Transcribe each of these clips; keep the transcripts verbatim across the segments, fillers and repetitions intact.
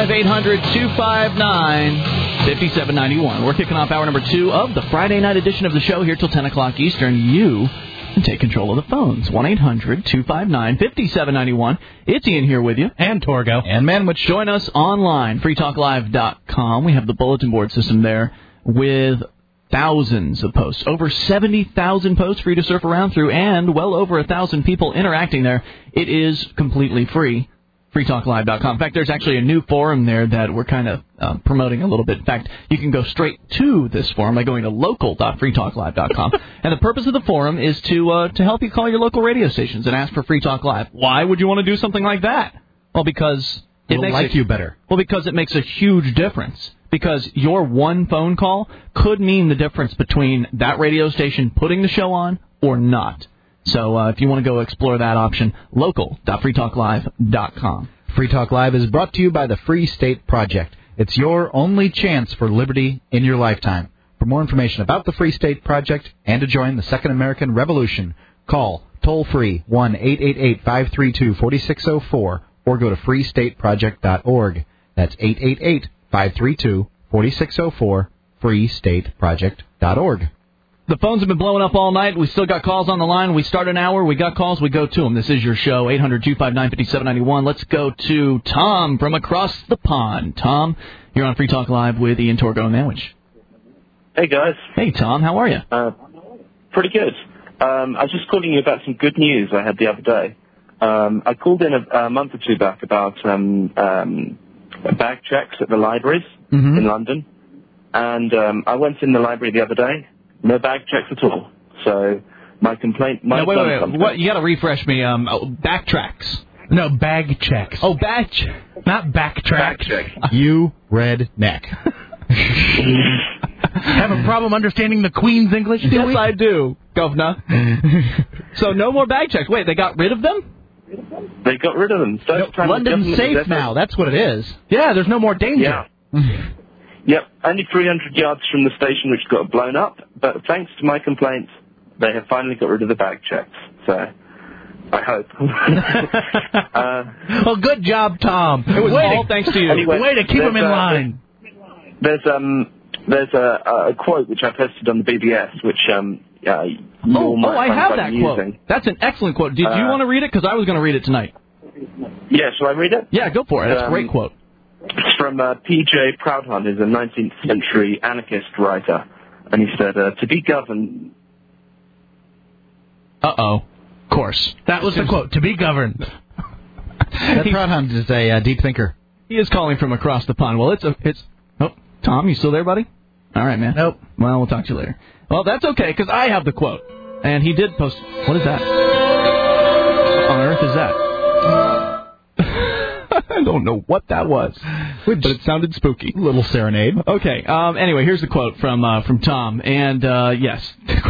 five eight hundred two five nine five seven nine one. We're kicking off hour number two of the Friday night edition of the show here till ten o'clock Eastern. You can take control of the phones. one eight hundred two five nine five seven nine one. It's Ian here with you. And Torgo. And Manwich. Join us online, free talk live dot com. We have the bulletin board system there with thousands of posts. Over seventy thousand posts for you to surf around through, and well over one thousand people interacting there. It is completely free. free talk live dot com. In fact, there's actually a new forum there that we're kind of uh, promoting a little bit. In fact, you can go straight to this forum by going to local dot free talk live dot com. And the purpose of the forum is to uh, to help you call your local radio stations and ask for Free Talk Live. Why would you want to do something like that? Well, because it It'll makes like it, you better. Well, because it makes a huge difference. Because your one phone call could mean the difference between that radio station putting the show on or not. So uh, if you want to go explore that option, local dot free talk live dot com. Free Talk Live is brought to you by the Free State Project. It's your only chance for liberty in your lifetime. For more information about the Free State Project and to join the Second American Revolution, call toll-free one eight eight eight five three two four six zero four or go to free state project dot org. That's eight eight eight five three two four six zero four, free state project dot org. The phones have been blowing up all night. We still got calls on the line. We start an hour. We got calls. We go to them. This is your show, eight hundred two five nine five seven nine one. Let's go to Tom from across the pond. Tom, you're on Free Talk Live with Ian, Torgo, and Manwich. Hey, guys. Hey, Tom. How are you? Uh, pretty good. Um, I was just calling you about some good news I had the other day. Um, I called in a, a month or two back about um, um, bag checks at the libraries mm-hmm. in London. And um, I went in the library the other day. No bag checks at all. So my complaint might no, wait, have wait, done wait. something. What, you got to refresh me. Um, oh, backtracks. No, bag checks. Oh, bag ch- Not backtrack. Bag check. You redneck. Have a problem understanding the Queen's English? Yes, we? I do, Governor. So no more bag checks. Wait, they got rid of them? They got rid of them. No, London's safe now. That's what it is. Yeah, there's no more danger. Yeah. Yep, only three hundred yards from the station, which got blown up. But thanks to my complaints, they have finally got rid of the bag checks. So, I hope. uh, well, good job, Tom. It was Way all to, thanks to you. Anyway, Way to keep them in uh, line. There's um, there's a, a quote which I posted on the B B S, which um, uh, you oh, might oh, I find have quite that amusing. quote. That's an excellent quote. Did uh, you want to read it? Because I was going to read it tonight. Yeah, shall I read it? Yeah, go for it. That's um, a great quote. It's from uh, P J Proudhon, who's a nineteenth century anarchist writer, and he said, uh, "To be governed." Uh oh, of course. That was the quote. To be governed. That Proudhon is a uh, deep thinker. He is calling from across the pond. Well, it's a it's. Oh, Tom, you still there, buddy? All right, man. Nope. Well, we'll talk to you later. Well, that's okay because I have the quote, and he did post. What is that? What on earth is that? I don't know what that was, but it sounded spooky. Little serenade. Okay. Um, anyway, here's the quote from uh, from Tom, and uh, yes.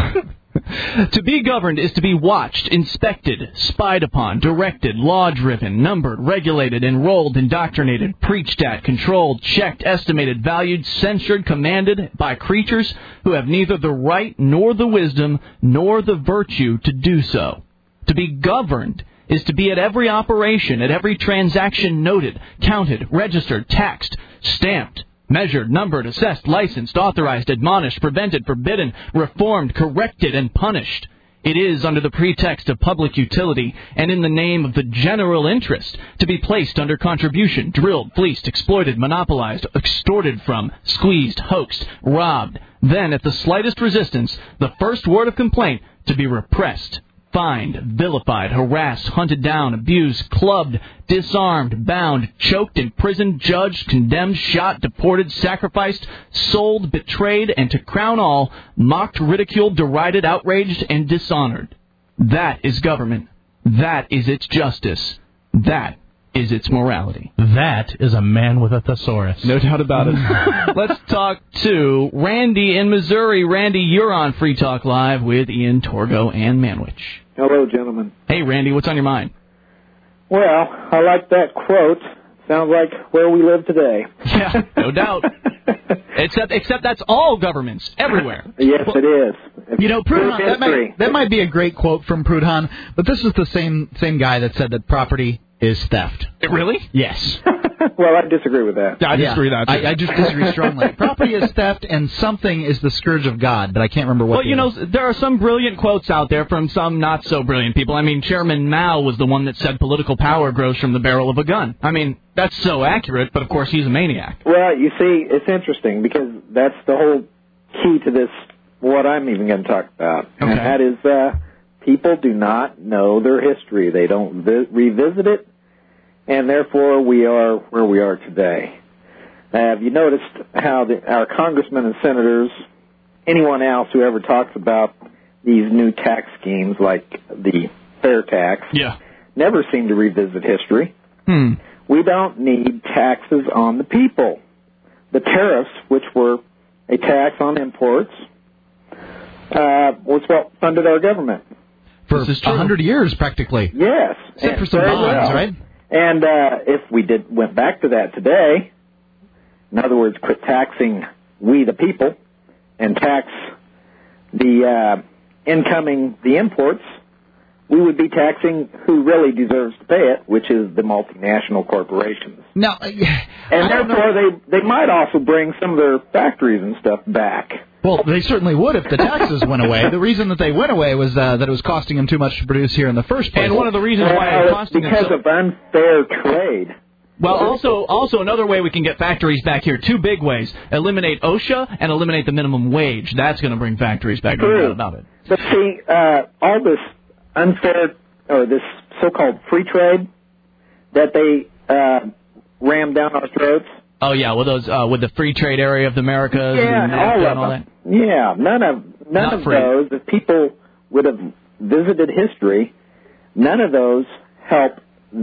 To be governed is to be watched, inspected, spied upon, directed, law-driven, numbered, regulated, enrolled, indoctrinated, preached at, controlled, checked, estimated, valued, censured, commanded by creatures who have neither the right nor the wisdom nor the virtue to do so. To be governed is to be at every operation, at every transaction noted, counted, registered, taxed, stamped, measured, numbered, assessed, licensed, authorized, admonished, prevented, forbidden, reformed, corrected, and punished. It is under the pretext of public utility and in the name of the general interest to be placed under contribution, drilled, fleeced, exploited, monopolized, extorted from, squeezed, hoaxed, robbed. Then, at the slightest resistance, the first word of complaint to be repressed, fined, vilified, harassed, hunted down, abused, clubbed, disarmed, bound, choked, imprisoned, judged, condemned, shot, deported, sacrificed, sold, betrayed, and to crown all, mocked, ridiculed, derided, outraged, and dishonored. That is government. That is its justice. That is its morality. That is a man with a thesaurus. No doubt about it. Let's talk to Randy in Missouri. Randy, you're on Free Talk Live with Ian, Torgo, and Manwich. Hello, gentlemen. Hey, Randy, what's on your mind? Well, I like that quote. Sounds like where we live today. Yeah, no doubt. Except, except that's all governments, everywhere. Yes, well, it is. You know, Proudhon, that might, that might be a great quote from Proudhon, but this is the same same guy that said that property is theft. Really? Yes. Well, I disagree with that. Yeah, I disagree with that. I, I just disagree strongly. Property is theft, and something is the scourge of God, but I can't remember what. Well, you know, there are some brilliant quotes out there from some not so brilliant people. I mean, Chairman Mao was the one that said political power grows from the barrel of a gun. I mean, that's so accurate, but of course he's a maniac. Well, you see, it's interesting because that's the whole key to this, what I'm even going to talk about. Okay. And that is uh, people do not know their history. They don't vi- revisit it, and therefore we are where we are today. Uh, have you noticed how the, our congressmen and senators, anyone else who ever talks about these new tax schemes like the fair tax, Yeah. never seem to revisit history? Hmm. We don't need taxes on the people. The tariffs, which were a tax on imports, uh, was what funded our government. For a hundred years, practically. Yes. Except and for some very bonds, well. right? And uh, if we did went back to that today, in other words, quit taxing we the people and tax the uh, incoming, the imports, we would be taxing who really deserves to pay it, which is the multinational corporations. Now, uh, And I don't know. therefore, they, they might also bring some of their factories and stuff back. Well, they certainly would if the taxes went away. The reason that they went away was uh, that it was costing them too much to produce here in the first place. And one of the reasons why Well, it's it's costing them because so... of unfair trade. Well, also, also another way we can get factories back here, two big ways. Eliminate OSHA and eliminate the minimum wage. That's going to bring factories back. No True. doubt about it. But see, uh, all this unfair, or this so-called free trade that they uh, rammed down our throats. Oh, yeah, with those, uh, with the free trade area of the Americas Yeah, and, all NAFTA of and all them. that. Yeah, none of none Not of free. those. If people would have visited history, none of those help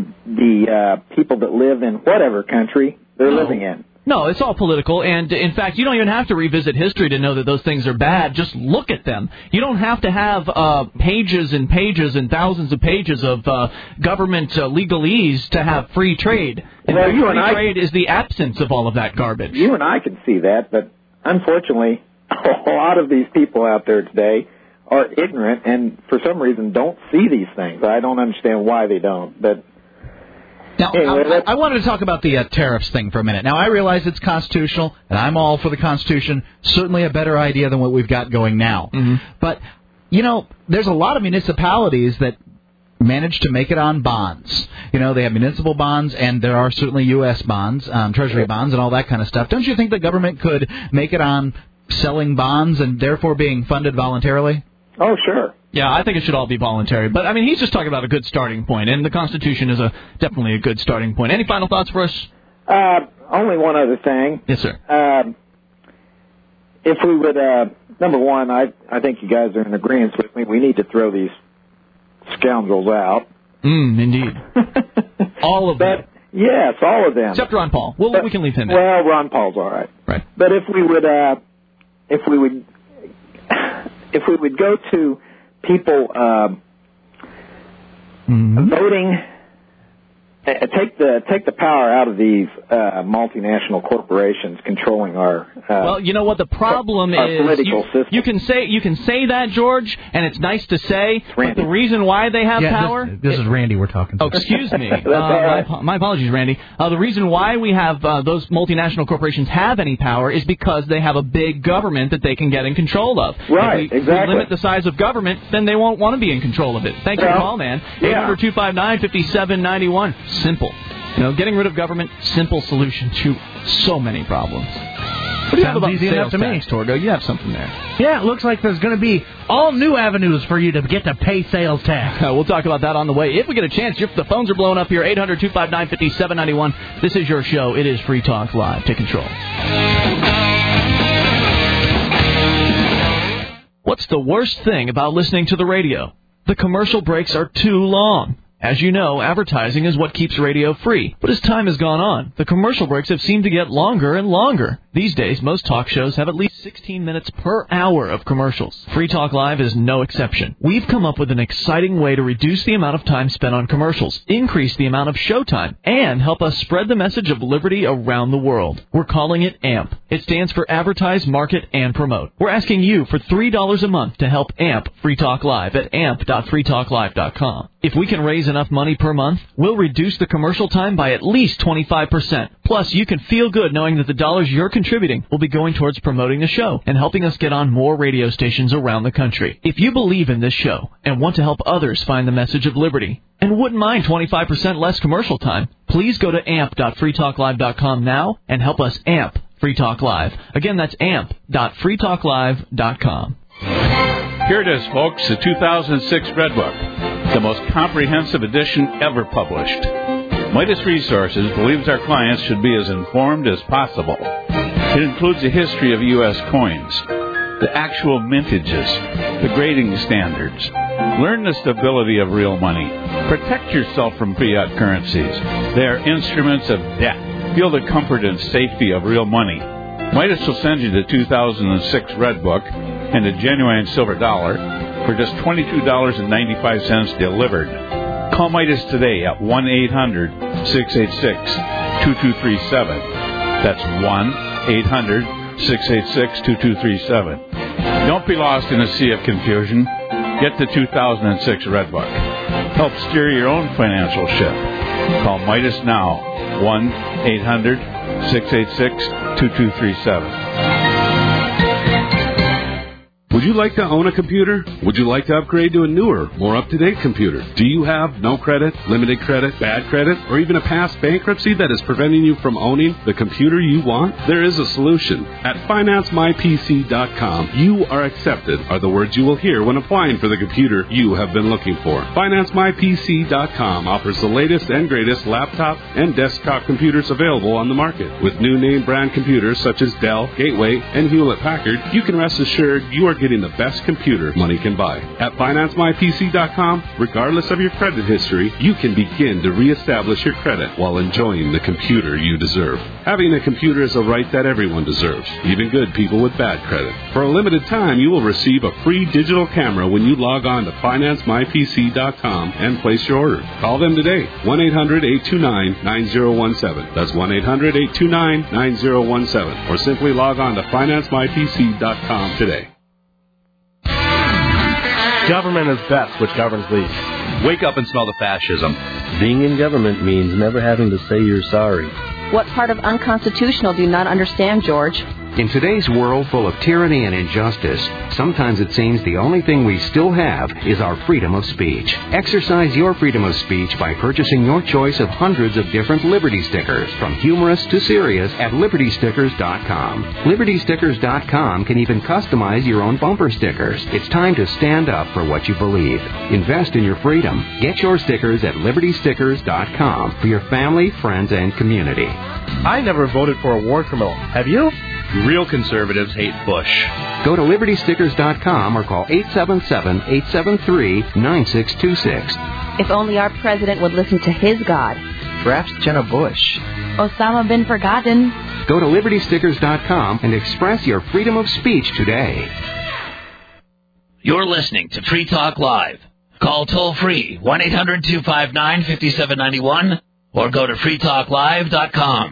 the uh, people that live in whatever country they're No. living in. No, it's all political, and in fact, you don't even have to revisit history to know that those things are bad. Just look at them. You don't have to have uh, pages and pages and thousands of pages of uh, government uh, legalese to have free trade. In Well, fact, you free and I- trade is the absence of all of that garbage. You and I can see that, but unfortunately, a lot of these people out there today are ignorant and for some reason don't see these things. I don't understand why they don't, but Now, Anyway, I, let's- I wanted to talk about the uh, tariffs thing for a minute. Now, I realize it's constitutional, and I'm all for the Constitution. Certainly a better idea than what we've got going now. Mm-hmm. But, you know, there's a lot of municipalities that manage to make it on bonds. You know, they have municipal bonds, and there are certainly U S bonds, um, Treasury bonds, and all that kind of stuff. Don't you think the government could make it on selling bonds and therefore being funded voluntarily? oh, sure. Yeah, I think it should all be voluntary. But, I mean, he's just talking about a good starting point, and the Constitution is a definitely a good starting point. Any final thoughts for us? Uh, only one other thing. Yes, sir. Um, if we would, uh, number one, I I think you guys are in agreement with me. We need to throw these scoundrels out. Mm, indeed. All of them. But yes, all of them. Except Ron Paul. Well, But- we can leave him in. Well, Ron Paul's all right. Right. But if we would, uh, if we would, if we would go to people uh, Mm-hmm. voting, uh, take the take the power out of these uh, multinational corporations controlling our. Uh, Well, you know what the problem our is. political You, system. you can say you can say that, George, and it's nice to say. But Randy. the reason why they have Yeah, power. this, this is Randy we're talking to. Oh, excuse me. Uh, all right. my, my apologies, Randy. Uh, the reason why we have uh, those multinational corporations have any power is because they have a big government that they can get in control of. Right, If we, if exactly. we limit the size of government, then they won't want to be in control of it. Thank you for Well, calling, man. yeah. eight hundred two five nine five seven nine one. Simple. You know, getting rid of government, simple solution to so many problems. What do you have Sounds about easy sales enough to me. tax, Torgo? You have something there. Yeah, it looks like there's going to be all new avenues for you to get to pay sales tax. Uh, we'll talk about that on the way. If we get a chance, your, the phones are blowing up here. eight hundred two five nine five seven nine one. This is your show. It is Free Talk Live. Take control. What's the worst thing about listening to the radio? The commercial breaks are too long. As you know, advertising is what keeps radio free. But as time has gone on, the commercial breaks have seemed to get longer and longer. These days, most talk shows have at least sixteen minutes per hour of commercials. Free Talk Live is no exception. We've come up with an exciting way to reduce the amount of time spent on commercials, increase the amount of showtime, and help us spread the message of liberty around the world. We're calling it A M P. It stands for Advertise, Market, and Promote. We're asking you for three dollars a month to help A M P Free Talk Live at amp dot free talk live dot com. If we can raise enough money per month, we'll reduce the commercial time by at least twenty-five percent. Plus, you can feel good knowing that the dollars you're contributing will be going towards promoting the show and helping us get on more radio stations around the country. If you believe in this show and want to help others find the message of liberty and wouldn't mind twenty-five percent less commercial time, please go to amp dot free talk live dot com now and help us amp Free Talk Live. Again, that's amp dot free talk live dot com. Here it is, folks, the two thousand six Red Book, the most comprehensive edition ever published. Midas Resources believes our clients should be as informed as possible. It includes a history of U S coins, the actual mintages, the grading standards. Learn the stability of real money. Protect yourself from fiat currencies. They are instruments of debt. Feel the comfort and safety of real money. Midas will send you the two thousand six Red Book and a genuine silver dollar for just twenty-two dollars and ninety-five cents delivered. Call Midas today at one eight hundred six eight six two two three seven. That's one eight hundred six eight six two two three seven. Don't be lost in a sea of confusion. Get the two thousand six Red Book. Help steer your own financial ship. Call Midas now, one eight hundred six eight six two two three seven. Would you like to own a computer? Would you like to upgrade to a newer, more up-to-date computer? Do you have no credit, limited credit, bad credit, or even a past bankruptcy that is preventing you from owning the computer you want? There is a solution. At finance my P C dot com, you are accepted are the words you will hear when applying for the computer you have been looking for. finance my P C dot com offers the latest and greatest laptop and desktop computers available on the market. With new name brand computers such as Dell, Gateway, and Hewlett-Packard, you can rest assured you are getting the best computer money can buy. At finance my P C dot com, regardless of your credit history, you can begin to reestablish your credit while enjoying the computer you deserve. Having a computer is a right that everyone deserves, even good people with bad credit. For a limited time, you will receive a free digital camera when you log on to finance my P C dot com and place your order. Call them today, one eight hundred eight two nine nine zero one seven. That's one eight hundred eight two nine nine zero one seven. Or simply log on to finance my P C dot com today. Government is best, which governs least. Wake up and smell the fascism. Being in government means never having to say you're sorry. What part of unconstitutional do you not understand, George? In today's world full of tyranny and injustice, sometimes it seems the only thing we still have is our freedom of speech. Exercise your freedom of speech by purchasing your choice of hundreds of different Liberty stickers, from humorous to serious, at liberty stickers dot com. liberty stickers dot com can even customize your own bumper stickers. It's time to stand up for what you believe. Invest in your freedom. Get your stickers at liberty stickers dot com for your family, friends, and community. I never voted for a war criminal. Have you? Real conservatives hate Bush. Go to liberty stickers dot com or call eight seven seven, eight seven three, nine six two six. If only our president would listen to his God. Perhaps Jenna Bush. Osama bin Forgotten. Go to liberty stickers dot com and express your freedom of speech today. You're listening to Free Talk Live. Call toll-free one eight hundred two five nine five seven nine one or go to free talk live dot com.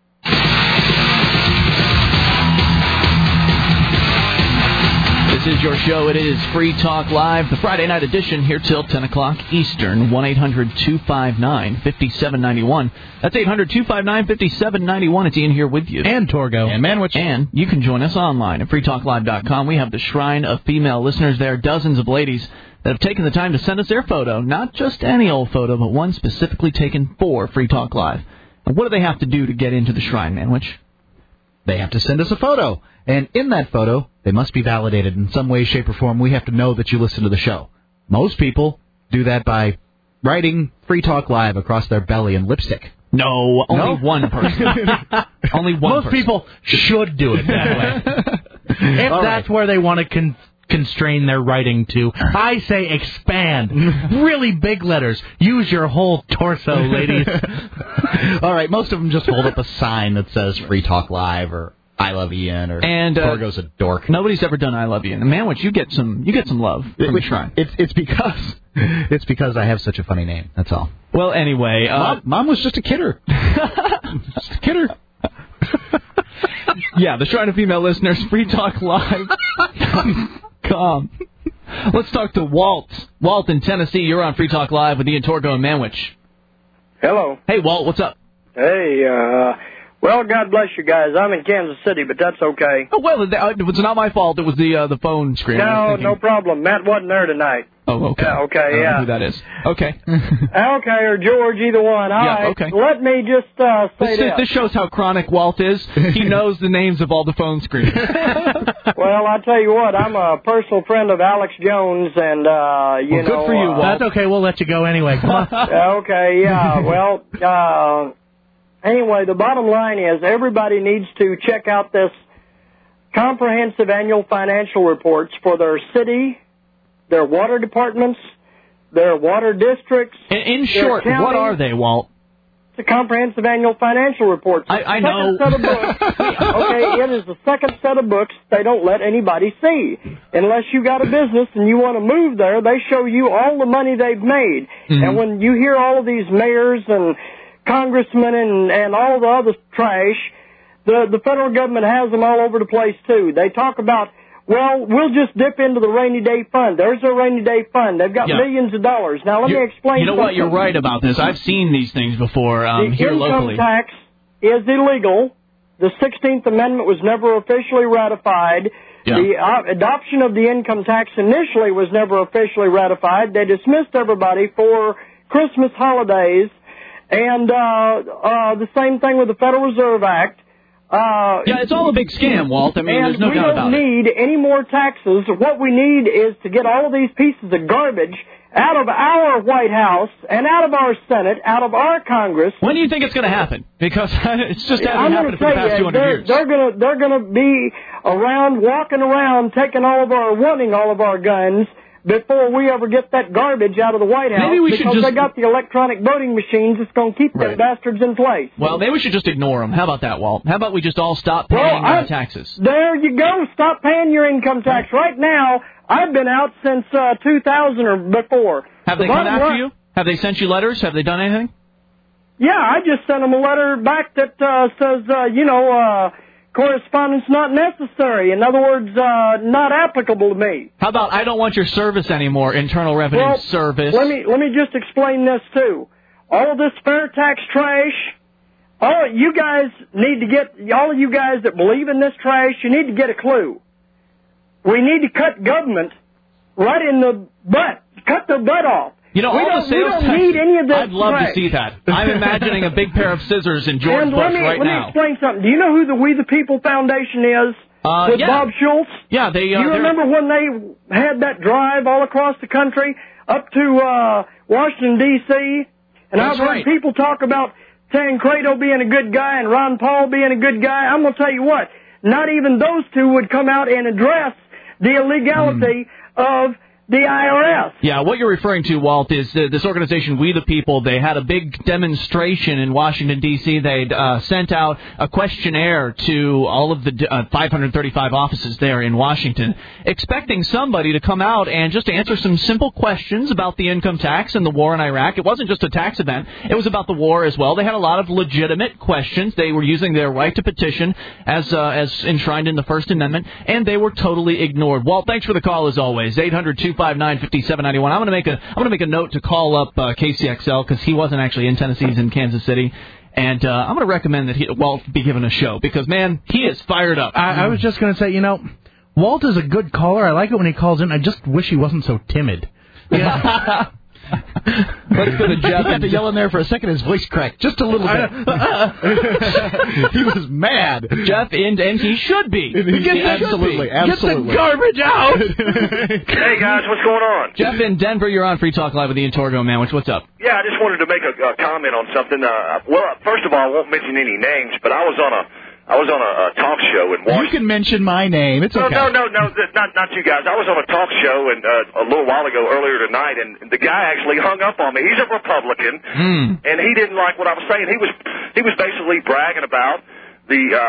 This is your show. It is Free Talk Live, the Friday night edition, here till ten o'clock Eastern. one eight hundred two five nine five seven nine one. That's eight hundred two five nine five seven nine one. It's Ian here with you. And Torgo. And Manwich. And you can join us online at free talk live dot com. We have the shrine of female listeners there, dozens of ladies that have taken the time to send us their photo. Not just any old photo, but one specifically taken for Free Talk Live. And what do they have to do to get into the shrine, Manwich? They have to send us a photo. And in that photo, they must be validated in some way, shape, or form. We have to know that you listen to the show. Most people do that by writing Free Talk Live across their belly in lipstick. No, only no? one person. only one Most person. people should do it that way. If All that's right. where they want to con- constrain their writing to, I say expand. Really big letters. Use your whole torso, ladies. All right, most of them just hold up a sign that says Free Talk Live or I love Ian or and uh, Torgo's a dork. Nobody's ever done I love Ian. Man, which you get some you get some love from the Shrine. It's it's because it's because I have such a funny name. That's all. Well, anyway, uh, Mom, Mom was just a kidder. Just a kidder. Yeah, the Shrine of Female Listeners, free talk live dot com. Let's talk to Walt. Walt in Tennessee, you're on Free Talk Live with Ian Torgo and Manwich. Hello. Hey, Walt, what's up? Hey, uh, well, God bless you guys. I'm in Kansas City, but that's okay. Oh, well, it was not my fault. It was the uh, the phone screen. No, no problem. Matt wasn't there tonight. Oh, okay. Yeah, okay, I don't yeah. know who that is. Okay. Okay, or George, either one. All Yeah, right. okay. Let me just uh, say This, this. this shows how chronic Walt is. He knows the names of all the phone screens. Well, I tell you what, I'm a personal friend of Alex Jones, and uh, you well, know. good for you, uh, Walt. That's okay. We'll let you go anyway. Come on. Okay, yeah. Well, uh, anyway, the bottom line is everybody needs to check out this comprehensive annual financial reports for their city, their water departments, their water districts. In, in their short, counties. what are they, Walt? It's a comprehensive annual financial report. I, I Second know. set of books. Okay, it is the second set of books they don't let anybody see. Unless you got a business and you want to move there, they show you all the money they've made. Mm-hmm. And when you hear all of these mayors and congressmen and, and all the other trash, the, the federal government has them all over the place, too. They talk about, well, we'll just dip into the rainy day fund. There's a rainy day fund. They've got Yeah. millions of dollars. Now, let You- me explain You know something. what? You're right about this. I've seen these things before um, the here income locally. tax is illegal. The sixteenth Amendment was never officially ratified. Yeah. The uh, adoption of the income tax initially was never officially ratified. They dismissed everybody for Christmas holidays. And uh, uh, the same thing with the Federal Reserve Act. Uh, Yeah, it's all a big scam, Walt. I mean, and there's no we doubt don't about it. need any more taxes. What we need is to get all of these pieces of garbage out of our White House and out of our Senate, out of our Congress. When do you think it's going to happen? Because it's just I'm hasn't happened going to for the tell past two you, hundred they're, years. they're going to they're going to be around, walking around, taking all of our, wanting all of our guns before we ever get that garbage out of the White House. Maybe we should because just- they got the electronic voting machines that's going to keep Right. them bastards in place. Well, maybe we should just ignore them. How about that, Walt? How about we just all stop paying Well, uh, I- taxes? There you go. Stop paying your income tax. Right now, I've been out since uh, two thousand or before. Have The they come bottom after line- you? Have they sent you letters? Have they done anything? Yeah, I just sent them a letter back that uh, says, uh, you know, uh, correspondence not necessary. In other words, uh, not applicable to me. How about I don't want your service anymore, Internal Revenue Well, Service? Let me let me just explain this too. All of this fair tax trash. All you guys need to get. All of you guys that believe in this trash, you need to get a clue. We need to cut government right in the butt. Cut the butt off. You know, we all don't, the sales we don't tax- need any of this. I'd love trash. to see that. I'm imagining a big pair of scissors in George and Bush let me, right let now. me explain something. Do you know who the We the People Foundation is? Uh, with yeah. Bob Schultz? Yeah, they. Uh, Do you they're- remember when they had that drive all across the country up to uh, Washington, D C? And That's I've heard right. people talk about Tancredo being a good guy and Ron Paul being a good guy. I'm going to tell you what, not even those two would come out and address the illegality Mm. of the I R S. Yeah, what you're referring to, Walt, is uh, this organization, We the People. They had a big demonstration in Washington, D C They'd uh, sent out a questionnaire to all of the uh, five hundred thirty-five offices there in Washington, expecting somebody to come out and just answer some simple questions about the income tax and the war in Iraq. It wasn't just a tax event. It was about the war as well. They had a lot of legitimate questions. They were using their right to petition as uh, as enshrined in the First Amendment, and they were totally ignored. Walt, thanks for the call as always. eight hundred two five nine five seven nine one. I'm going to make a I'm going to make a note to call up uh, K C X L because he wasn't actually in Tennessee. He's in Kansas City. And uh, I'm going to recommend that he, Walt be given a show because, man, he is fired up. I, I was just going to say, you know, Walt is a good caller. I like it when he calls in. I just wish he wasn't so timid. Yeah. Let's go to Jeff. He had to yell in there for a second. His voice cracked just a little bit. He was mad. Jeff, and, and he should be. He Get the- absolutely, Get the absolutely. garbage out. Hey guys, what's going on? Jeff in Denver, you're on Free Talk Live with Ian Torgo, man. What's, what's up? Yeah, I just wanted to make a, a comment on something. Uh, well, first of all, I won't mention any names, but I was on a I was on a, a talk show in Washington. You can mention my name. It's no, okay. no, no, no, th- not not you guys. I was on a talk show and uh, a little while ago earlier tonight, and the guy actually hung up on me. He's a Republican, Mm. and he didn't like what I was saying. He was he was basically bragging about the uh,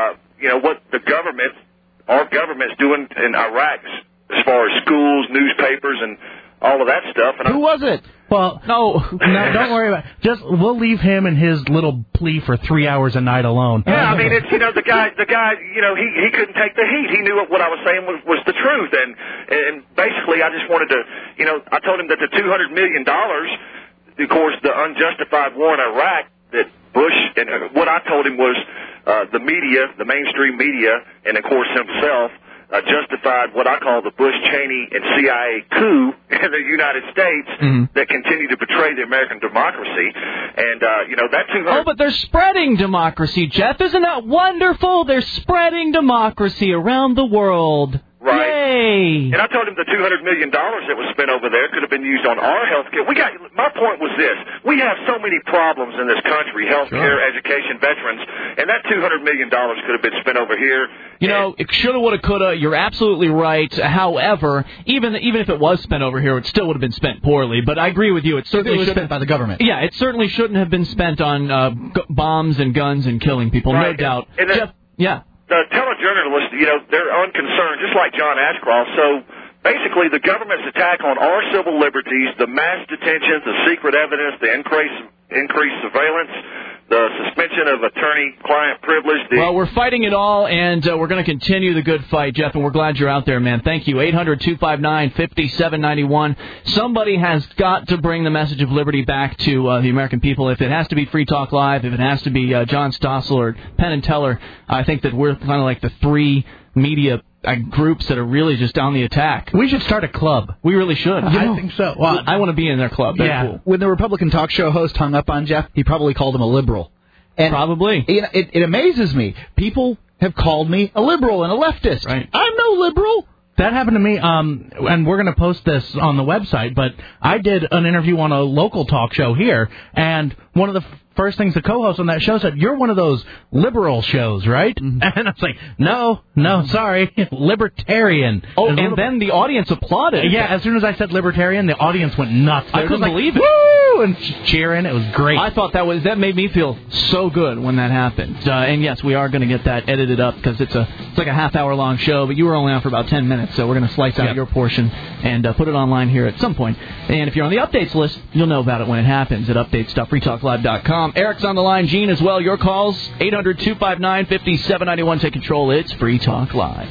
you know, what the government, our government's doing in Iraq as far as schools, newspapers, and all of that stuff. And Who was it? Well, no, no, don't worry about it. Just we'll leave him and his little plea for three hours a night alone. Yeah, I mean, it's, you know, the guy, the guy, you know, he he couldn't take the heat. He knew what I was saying was was the truth, and and basically, I just wanted to, you know, I told him that the two hundred million dollars, of course, the unjustified war in Iraq, that Bush, and what I told him was uh, the media, the mainstream media, and of course himself. Uh, justified what I call the Bush, Cheney, and C I A coup in the United States mm-hmm. that continue to betray the American democracy. And, uh, you know, that two hundred... Oh, but they're spreading democracy, Jeff. Isn't that wonderful? They're spreading democracy around the world. Right. Yay! And I told him the two hundred million dollars that was spent over there could have been used on our health care. We got, my point was this. We have so many problems in this country, health care, sure. education, veterans, and that two hundred million dollars could have been spent over here. You know, it shoulda, woulda, coulda. You're absolutely right. However, even even if it was spent over here, it still would have been spent poorly. But I agree with you. It certainly it was spent by the government. Yeah, it certainly shouldn't have been spent on uh, g- bombs and guns and killing people. Right. No doubt. And, and Jeff, yeah. The telejournalists, you know, they're unconcerned, just like John Ashcroft. So basically, the government's attack on our civil liberties, the mass detentions, the secret evidence, the increase, increased surveillance, the suspension of attorney-client privilege. The well, we're fighting it all, and uh, we're going to continue the good fight, Jeff, and we're glad you're out there, man. Thank you. eight hundred two five nine five seven nine one. Somebody has got to bring the message of liberty back to uh, the American people. If it has to be Free Talk Live, if it has to be uh, John Stossel or Penn and Teller, I think that we're kind of like the three media uh, groups that are really just on the attack. We should start a club. We really should. I know, think so. Well, I want to be in their club. They're yeah. cool. When the Republican talk show host hung up on Jeff, he probably called him a liberal. And Probably. It, it, it amazes me. People have called me a liberal and a leftist. Right. I'm no liberal. That happened to me, um, and we're going to post this on the website, but I did an interview on a local talk show here, and one of the f- first things the co-host on that show said, you're one of those liberal shows, right? Mm-hmm. And I was like, no, no, sorry, libertarian. Oh, and, and then the audience applauded. Yeah, as soon as I said libertarian, the audience went nuts. I couldn't like, believe it. Woo! And cheering. It was great. I thought that was that made me feel so good when that happened. Uh, and yes, we are going to get that edited up because it's a it's like a half hour long show, but you were only on for about ten minutes, so we're going to slice out yep. your portion and uh, put it online here at some point. And if you're on the updates list, you'll know about it when it happens at updates dot free talk live dot com. Eric's on the line, Gene as well. Your calls eight hundred two five nine five seven nine one. Take control. It's Free Talk Live.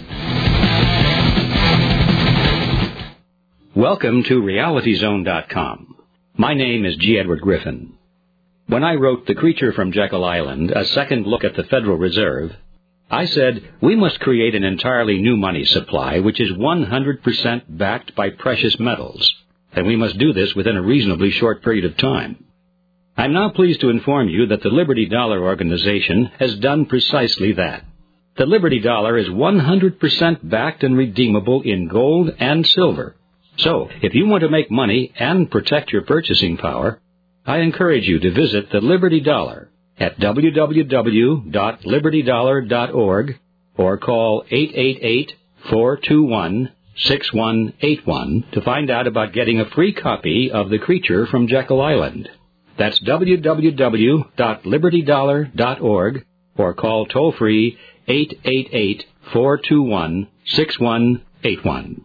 Welcome to reality zone dot com. My name is G. Edward Griffin. When I wrote The Creature from Jekyll Island, a second look at the Federal Reserve, I said we must create an entirely new money supply which is one hundred percent backed by precious metals, and we must do this within a reasonably short period of time. I'm now pleased to inform you that the Liberty Dollar Organization has done precisely that. The Liberty Dollar is one hundred percent backed and redeemable in gold and silver. So, if you want to make money and protect your purchasing power, I encourage you to visit the Liberty Dollar at w w w dot liberty dollar dot org or call eight eight eight, four two one, six one eight one to find out about getting a free copy of The Creature from Jekyll Island. That's w w w dot liberty dollar dot org or call toll-free eight eight eight, four two one, six one eight one.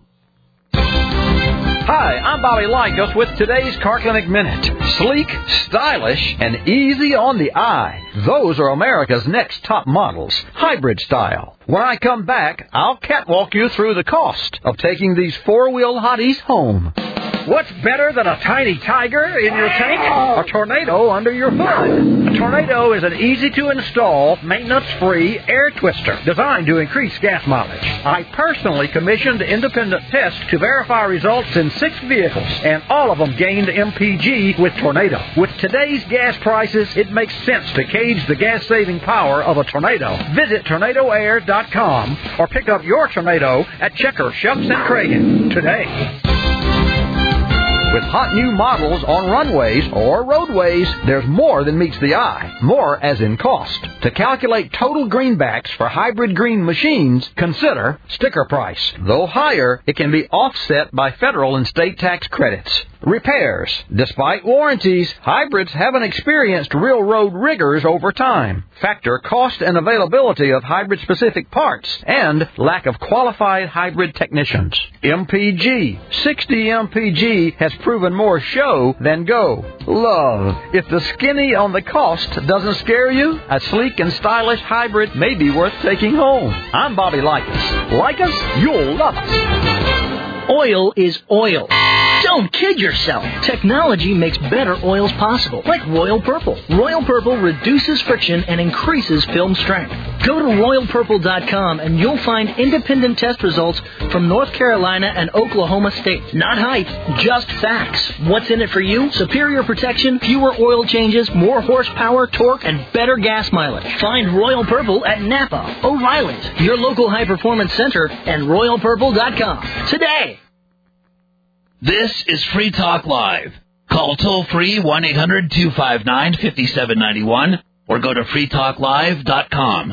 Hi, I'm Bobby Lycos with today's Car Clinic Minute. Sleek, stylish, and easy on the eye. Those are America's next top models, hybrid style. When I come back, I'll catwalk you through the cost of taking these four-wheel hotties home. What's better than a tiny tiger in your tank? A tornado under your hood. A tornado is an easy-to-install, maintenance-free air twister designed to increase gas mileage. I personally commissioned independent tests to verify results in six vehicles, and all of them gained M P G with Tornado. With today's gas prices, it makes sense to gauge the gas-saving power of a tornado. Visit tornado air dot com or pick up your Tornado at Checker, Shucks, and Cragen today. With hot new models on runways or roadways, there's more than meets the eye. More as in cost. To calculate total greenbacks for hybrid green machines, consider sticker price. Though higher, it can be offset by federal and state tax credits. Repairs. Despite warranties, hybrids haven't experienced real road rigors over time. Factor cost and availability of hybrid-specific parts and lack of qualified hybrid technicians. M P G. sixty M P G has proven more show than go. Love. If the skinny on the cost doesn't scare you, a sleek and stylish hybrid may be worth taking home. I'm Bobby Likas. Like us, you'll love us. Oil is oil. Don't kid yourself. Technology makes better oils possible, like Royal Purple. Royal Purple reduces friction and increases film strength. Go to royal purple dot com and you'll find independent test results from North Carolina and Oklahoma State. Not hype, just facts. What's in it for you? Superior protection, fewer oil changes, more horsepower, torque, and better gas mileage. Find Royal Purple at Napa, O'Reilly's, your local high-performance center, and royal purple dot com today. This is Free Talk Live. Call toll-free one eight hundred two five nine five seven nine one or go to free talk live dot com.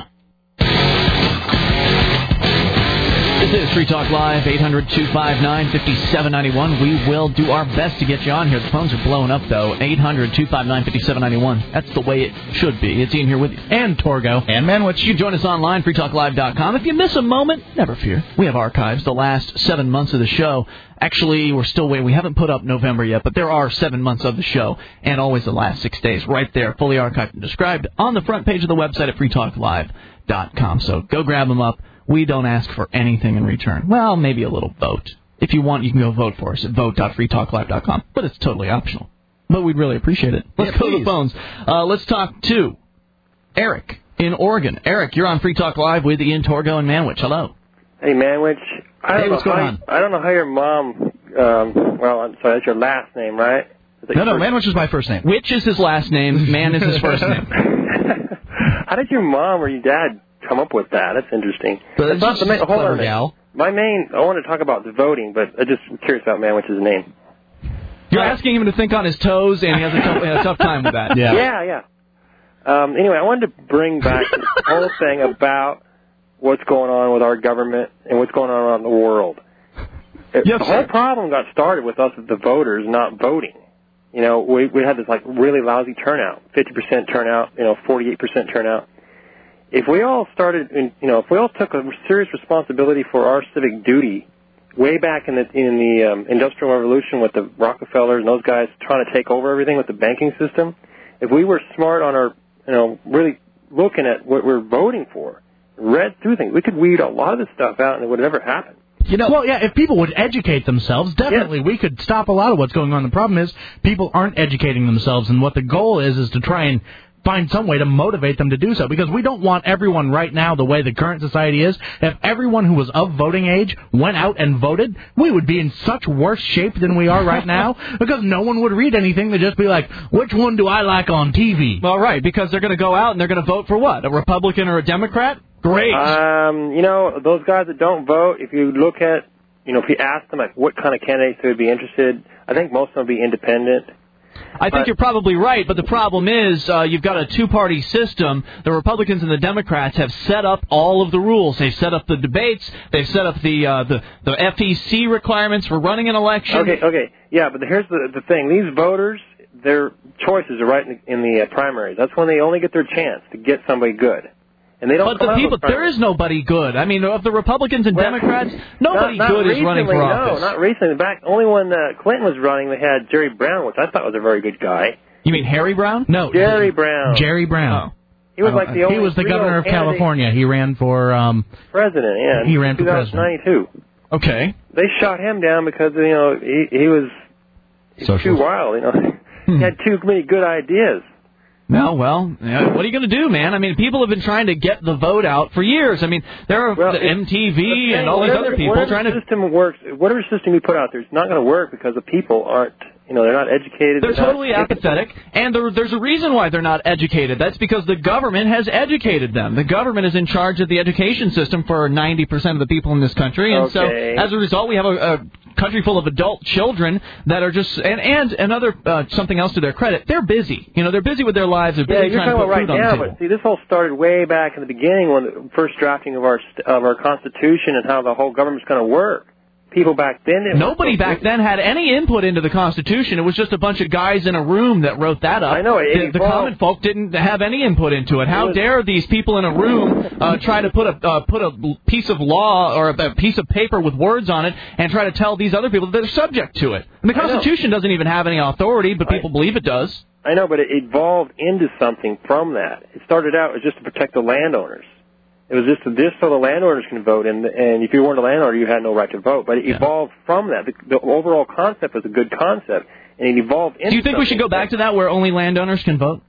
This is Free Talk Live, eight hundred two five nine five seven nine one. We will do our best to get you on here. The phones are blowing up, though. eight hundred two five nine five seven nine one. That's the way it should be. It's Ian here with you. And Torgo. And Manwich. You can join us online, free talk live dot com. If you miss a moment, never fear. We have archives the last seven months of the show. Actually, we're still waiting. We haven't put up November yet, but there are seven months of the show, and always the last six days right there, fully archived and described on the front page of the website at free talk live dot com. So go grab them up. We don't ask for anything in return. Well, maybe a little vote. If you want, you can go vote for us at vote dot free talk live dot com, but it's totally optional. But we'd really appreciate it. Let's yeah, go please. to the phones. Uh, let's talk to Eric in Oregon. Eric, you're on Free Talk Live with Ian, Torgo, and Manwich. Hello. Hey, Manwich. I don't hey, what's know going how on? You, I don't know how your mom, um, well, I'm sorry, that's your last name, right? No, no, Manwich is my first name. Which is his last name, Man is his first name. How did your mom or your dad come up with that? That's interesting. But That's not the main, hold clever on a minute. gal. My main, I want to talk about the voting, but I just am curious about Manwich's name. You're asking him to think on his toes, and he has a tough, a tough time with that. Yeah, yeah. yeah. Um, anyway, I wanted to bring back the whole thing about what's going on with our government and what's going on around the world. It, Yes, the sir. whole problem got started with us, the voters, not voting. You know, we we had this like really lousy turnout, fifty percent turnout, you know, forty-eight percent turnout. If we all started, in, you know, if we all took a serious responsibility for our civic duty, way back in the in the um, Industrial Revolution with the Rockefellers and those guys trying to take over everything with the banking system, if we were smart on our, you know, really looking at what we're voting for, read through things, we could weed a lot of this stuff out, and it would never happen. You know, well, yeah, if people would educate themselves, definitely we could stop a lot of what's going on. The problem is people aren't educating themselves, and what the goal is is to try and find some way to motivate them to do so, because we don't want everyone right now the way the current society is. If everyone who was of voting age went out and voted, we would be in such worse shape than we are right now, because no one would read anything. They'd just be like, which one do I like on T V? Well, right, because they're going to go out and they're going to vote for what? A Republican or a Democrat? Great. Um, you know, those guys that don't vote, if you look at, you know, if you ask them, like, what kind of candidates they would be interested, I think most of them would be independent. I think But- you're probably right, but the problem is uh, you've got a two-party system. The Republicans and the Democrats have set up all of the rules. They've set up the debates. They've set up the uh, the, the F E C requirements for running an election. Okay, okay. Yeah, but here's the, the thing. These voters, their choices are right in the, in the uh, primaries. That's when they only get their chance to get somebody good. And they don't But come the out people, with there primaries. is nobody good. I mean, of the Republicans and Well, Democrats, nobody not, not good recently, is running for no, office. not recently. In fact, only when uh, Clinton was running, they had Jerry Brown, which I thought was a very good guy. You mean Harry Brown? No, Jerry Brown. Jerry Brown. He was like the only He was the real governor of candidate- California. He ran for um president. Yeah, He ran for two thousand ninety-two. Okay. They shot him down because you know he he was he was too wild. You know, he had too many good ideas. No, well, yeah, what are you going to do, man? I mean, people have been trying to get the vote out for years. I mean, there are Well, the it- M T V the and thing, all these whatever- other people whatever trying to... system works, whatever system you put out there, it's not going to work because the people aren't. You know, they're not educated. They're not- totally apathetic, and there, there's a reason why they're not educated. That's because the government has educated them. The government is in charge of the education system for ninety percent of the people in this country, and Okay. so as a result, we have a, a country full of adult children that are just and and another uh, something else to their credit. They're busy. You know, they're busy with their lives. They're busy Yeah, you're trying talking to put about right food on now, the table. but see, this all started way back in the beginning when the first drafting of our st- of our Constitution and how the whole government's going to work. people back then. That Nobody back then had any input into the Constitution. It was just a bunch of guys in a room that wrote that up. I know. It the, the common folk didn't have any input into it. How dare these people in a room uh, try to put a uh, put a piece of law or a, a piece of paper with words on it and try to tell these other people that they're subject to it? And the Constitution doesn't even have any authority, but people believe it does. I know, but it evolved into something from that. It started out as just to protect the landowners. It was just this so the landowners can vote, and and if you weren't a landowner, you had no right to vote. But it yeah. evolved from that. The, the overall concept was a good concept, and it evolved into Do you think we should go back to that where only landowners can vote?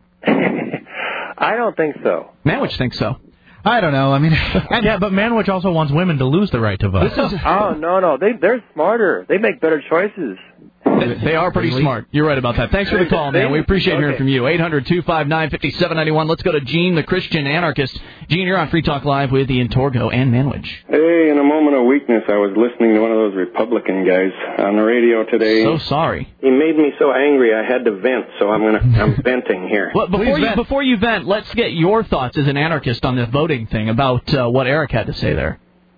I don't think so. Manwich thinks so. I don't know. I mean, yeah, but Manwich also wants women to lose the right to vote. This is, oh no, no, they they're smarter. They make better choices. They, they are pretty smart. You're right about that. Thanks for the call, man. We appreciate hearing from you. eight hundred two five nine five seven nine one. Let's go to Gene, the Christian anarchist. Gene, you're on Free Talk Live with Ian Torgo and Manwich. Hey, in a moment of weakness, I was listening to one of those Republican guys on the radio today. So sorry. He made me so angry I had to vent, so I'm gonna I'm venting here. Well, before you before you vent, let's get your thoughts as an anarchist on the voting thing about uh, what Eric had to say there.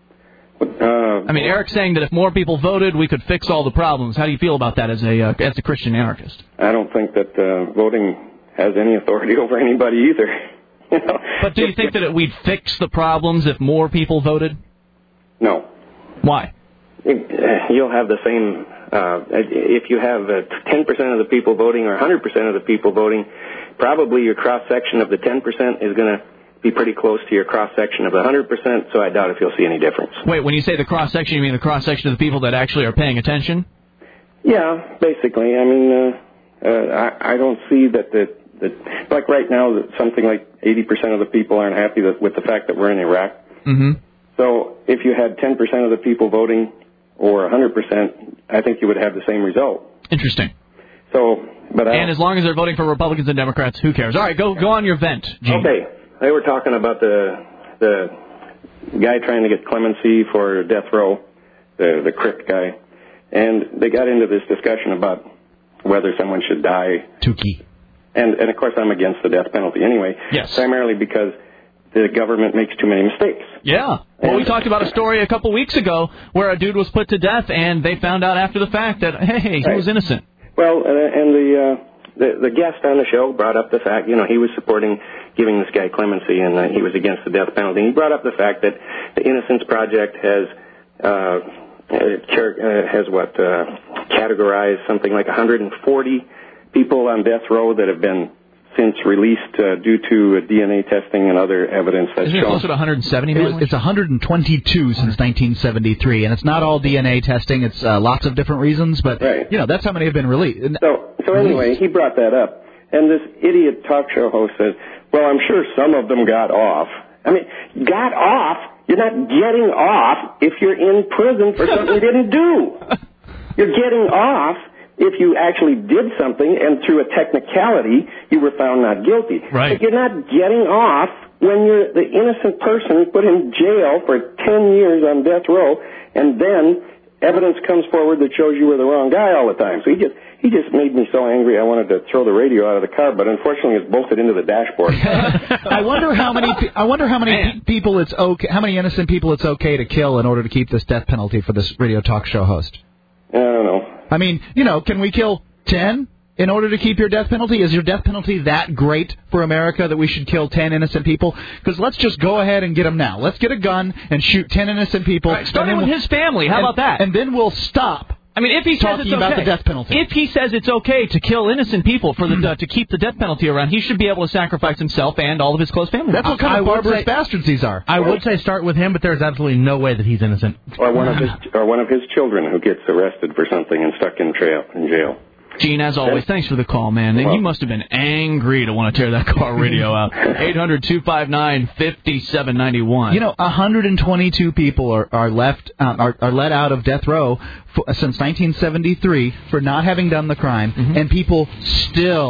Uh, I mean, Eric's saying that if more people voted, we could fix all the problems. How do you feel about that as a uh, as a Christian anarchist? I don't think that uh, voting has any authority over anybody either. You know? But do you think that it, we'd fix the problems if more people voted? No. Why? It, uh, you'll have the same. Uh, if you have uh, ten percent of the people voting or one hundred percent of the people voting, probably your cross section of the ten percent is going to be pretty close to your cross-section of the one hundred percent, so I doubt if you'll see any difference. Wait, when you say the cross-section, you mean the cross-section of the people that actually are paying attention? Yeah, basically. I mean, uh, uh, I, I don't see that, the, that, like right now, that something like eighty percent of the people aren't happy that, with the fact that we're in Iraq. Mm-hmm. So if you had ten percent of the people voting or one hundred percent, I think you would have the same result. Interesting. So, but I, And as long as they're voting for Republicans and Democrats, who cares? All right, go, go on your vent, Gene. Okay. They were talking about the the guy trying to get clemency for death row, the the Crypt guy, and they got into this discussion about whether someone should die. Tukey. And and of course I'm against the death penalty anyway. Yes. Primarily because the government makes too many mistakes. Yeah. Well, and, we talked about a story a couple weeks ago where a dude was put to death, and they found out after the fact that hey, he right. was innocent. Well, uh, and the. Uh, The, the guest on the show brought up the fact, you know, he was supporting giving this guy clemency, and uh, he was against the death penalty. And he brought up the fact that the Innocence Project has uh, uh, has what uh, categorized something like one hundred forty people on death row that have been since released uh, due to D N A testing and other evidence that's Isn't it shown. closer to one hundred seventy? It was, it's one hundred twenty-two since nineteen seventy-three, and it's not all D N A testing. It's uh, lots of different reasons, but right. you know that's how many have been released. So, so anyway, he brought that up, and this idiot talk show host says, "Well, I'm sure some of them got off." I mean, got off? You're not getting off if you're in prison for something you didn't do. You're getting off if you actually did something and through a technicality you were found not guilty. Right. But you're not getting off when you're the innocent person put in jail for ten years on death row, and then evidence comes forward that shows you were the wrong guy all the time. So he just he just made me so angry I wanted to throw the radio out of the car, but unfortunately it's bolted into the dashboard. I wonder how many I wonder how many pe- people it's okay how many innocent people it's okay to kill in order to keep this death penalty for this radio talk show host. I don't know. I mean, you know, can we kill ten in order to keep your death penalty? Is your death penalty that great for America that we should kill ten innocent people? Because let's just go ahead and get them now. Let's get a gun and shoot ten innocent people. Right, starting with we'll, his family. How and, about that? And then we'll stop. I mean, if he says talking it's okay, about the death penalty. If he says it's okay to kill innocent people for the uh, to keep the death penalty around, he should be able to sacrifice himself and all of his close family. That's what kind I of would barbarous say- bastards these are. I would say start with him, but there's absolutely no way that he's innocent. Or one of his or one of his children who gets arrested for something and stuck in jail. In jail. Gene, as always, thanks for the call, man. And you must have been angry to want to tear that car radio out. eight hundred two five nine five seven nine one. You know, one hundred twenty-two people are, are left uh, are, are let out of death row for, uh, since nineteen seventy-three for not having done the crime, mm-hmm. and people still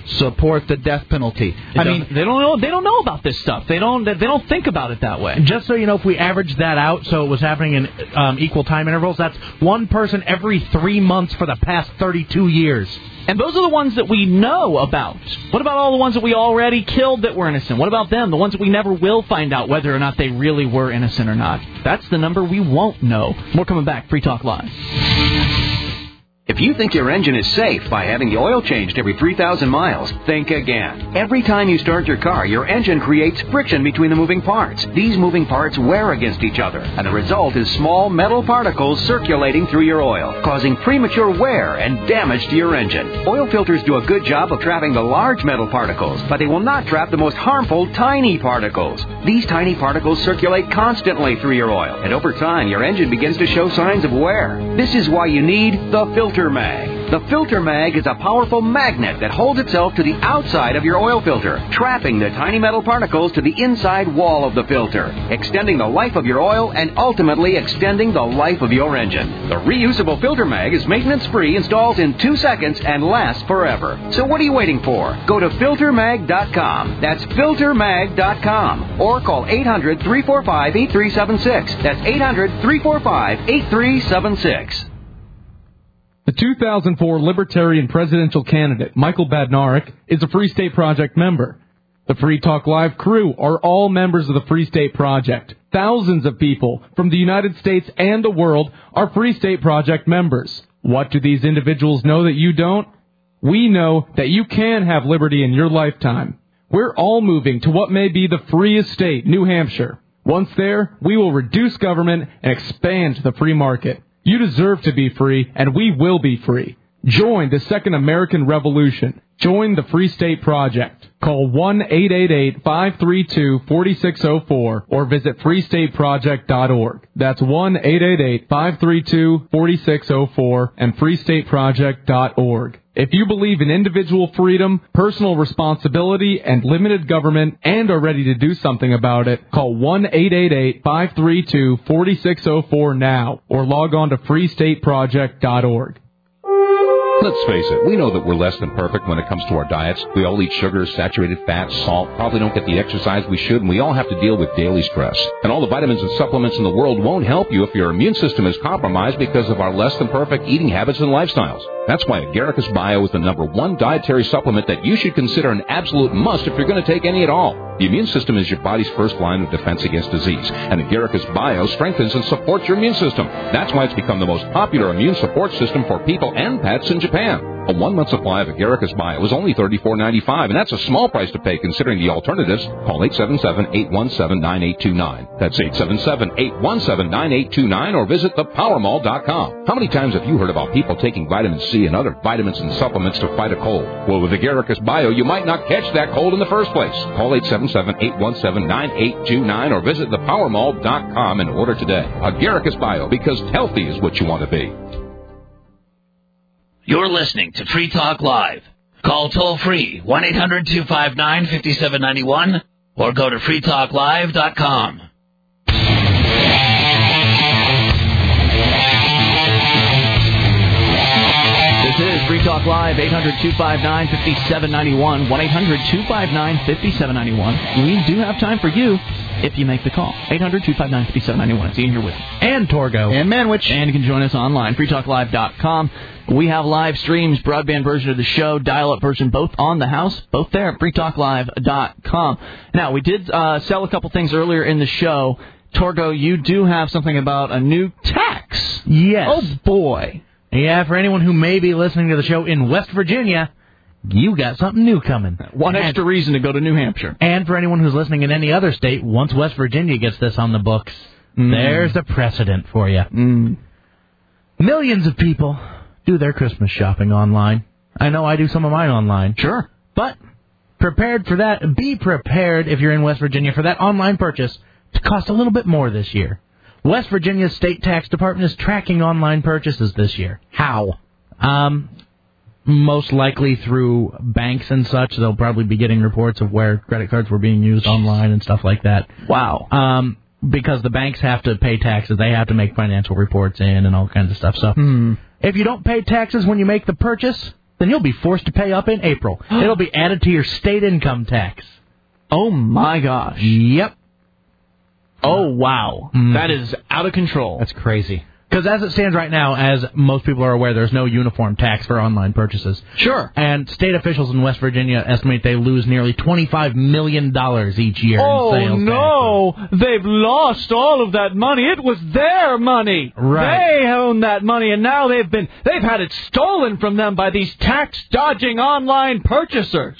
support the death penalty. I mean, they don't know. They don't know about this stuff. They don't. They don't think about it that way. Just so you know, if we average that out, so it was happening in um, equal time intervals, that's one person every three months for the past thirty-two years. And those are the ones that we know about. What about all the ones that we already killed that were innocent? What about them? The ones that we never will find out whether or not they really were innocent or not. That's the number we won't know. More coming back. Free Talk Live. If you think your engine is safe by having the oil changed every three thousand miles, think again. Every time you start your car, your engine creates friction between the moving parts. These moving parts wear against each other, and the result is small metal particles circulating through your oil, causing premature wear and damage to your engine. Oil filters do a good job of trapping the large metal particles, but they will not trap the most harmful tiny particles. These tiny particles circulate constantly through your oil, and over time, your engine begins to show signs of wear. This is why you need the filter Mag. The Filter Mag is a powerful magnet that holds itself to the outside of your oil filter, trapping the tiny metal particles to the inside wall of the filter, extending the life of your oil and ultimately extending the life of your engine. The reusable Filter Mag is maintenance-free, installs in two seconds, and lasts forever. So what are you waiting for? Go to filter mag dot com. That's filter mag dot com. Or call eight hundred, three four five, eight three seven six. That's eight hundred, three four five, eight three seven six. The two thousand four Libertarian presidential candidate, Michael Badnarik, is a Free State Project member. The Free Talk Live crew are all members of the Free State Project. Thousands of people from the United States and the world are Free State Project members. What do these individuals know that you don't? We know that you can have liberty in your lifetime. We're all moving to what may be the freest state, New Hampshire. Once there, we will reduce government and expand the free market. You deserve to be free, and we will be free. Join the Second American Revolution. Join the Free State Project. Call one eight eight eight, five three two, four six zero four or visit free state project dot org. That's one eight eight eight, five three two, four six zero four and free state project dot org. If you believe in individual freedom, personal responsibility, and limited government, and are ready to do something about it, call one eight eight eight, five three two, four six zero four now, or log on to free state project dot org. Let's face it, we know that we're less than perfect when it comes to our diets. We all eat sugar, saturated fats, salt, probably don't get the exercise we should, and we all have to deal with daily stress. And all the vitamins and supplements in the world won't help you if your immune system is compromised because of our less than perfect eating habits and lifestyles. That's why Agaricus Bio is the number one dietary supplement that you should consider an absolute must if you're going to take any at all. The immune system is your body's first line of defense against disease, and Agaricus Bio strengthens and supports your immune system. That's why it's become the most popular immune support system for people and pets in Japan. A one-month supply of Agaricus Bio is only thirty-four ninety-five, and that's a small price to pay considering the alternatives. Call eight seven seven, eight one seven, nine eight two nine. That's eight seven seven, eight one seven, nine eight two nine, or visit the power mall dot com. How many times have you heard about people taking vitamin C and other vitamins and supplements to fight a cold? Well, with Agaricus Bio, you might not catch that cold in the first place. Call eight seven seven, eight one seven, nine eight two nine or visit the power mall dot com and order today. Agaricus Bio, because healthy is what you want to be. You're listening to Free Talk Live. Call toll-free one eight hundred, two five nine, five seven nine one or go to free talk live dot com. This is Free Talk Live, eight hundred, two five nine, five seven nine one, one eight hundred, two five nine, five seven nine one. We do have time for you if you make the call. eight hundred, two five nine, five seven nine one. It's Ian here with you. And Torgo. And Manwich. And you can join us online, free talk live dot com. We have live streams, broadband version of the show, dial-up version, both on the house, both there at free talk live dot com. Now, we did uh, sell a couple things earlier in the show. Torgo, you do have something about a new tax. Yes. Oh, boy. Yeah, for anyone who may be listening to the show in West Virginia, you got something new coming. One and, extra reason to go to New Hampshire. And for anyone who's listening in any other state, once West Virginia gets this on the books, mm. there's a precedent for you. Mm. Millions of people do their Christmas shopping online. I know I do some of mine online. Sure. But prepared for that, be prepared if you're in West Virginia for that online purchase to cost a little bit more this year. West Virginia's state tax department is tracking online purchases this year. How? Um, most likely through banks and such. They'll probably be getting reports of where credit cards were being used online and stuff like that. Wow. Um, because the banks have to pay taxes. They have to make financial reports in and all kinds of stuff. So hmm. if you don't pay taxes when you make the purchase, then you'll be forced to pay up in April. It'll be added to your state income tax. Oh, my gosh. Yep. Oh, wow. Mm. That is out of control. That's crazy. Because as it stands right now, as most people are aware, there's no uniform tax for online purchases. Sure. And state officials in West Virginia estimate they lose nearly twenty-five million dollars each year oh, in sales tax. Oh, no. They've lost all of that money. It was their money. Right. They own that money, and now they've been they've had it stolen from them by these tax-dodging online purchasers.